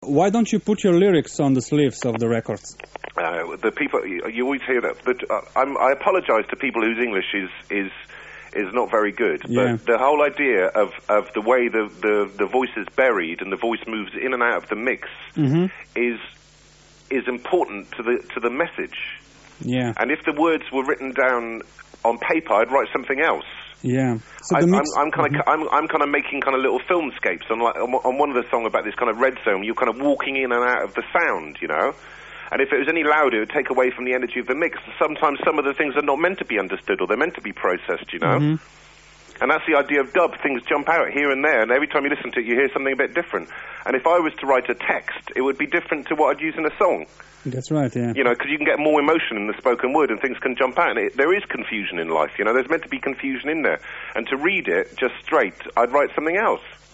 Why don't you put your lyrics on the sleeves of the records? The people, you always hear that, but I apologise to people whose English is not very good. Yeah. But the whole idea of the way the voice is buried and the voice moves in and out of the mix is important to the message. Yeah. And if the words were written down on paper, I'd write something else. Yeah. So I'm kind of making kind of little filmscapes on one of the songs about this kind of red zone. You're kind of walking in and out of the sound, you know. And if it was any louder, it would take away from the energy of the mix. Sometimes some of the things are not meant to be understood or they're meant to be processed, you know. And that's the idea of dub. Things jump out here and there, and every time you listen to it, you hear something a bit different. And if I was to write a text, it would be different to what I'd use in a song. That's right, yeah. You know, because you can get more emotion in the spoken word and things can jump out. And there is confusion in life, you know. There's meant to be confusion in there. And to read it just straight, I'd write something else.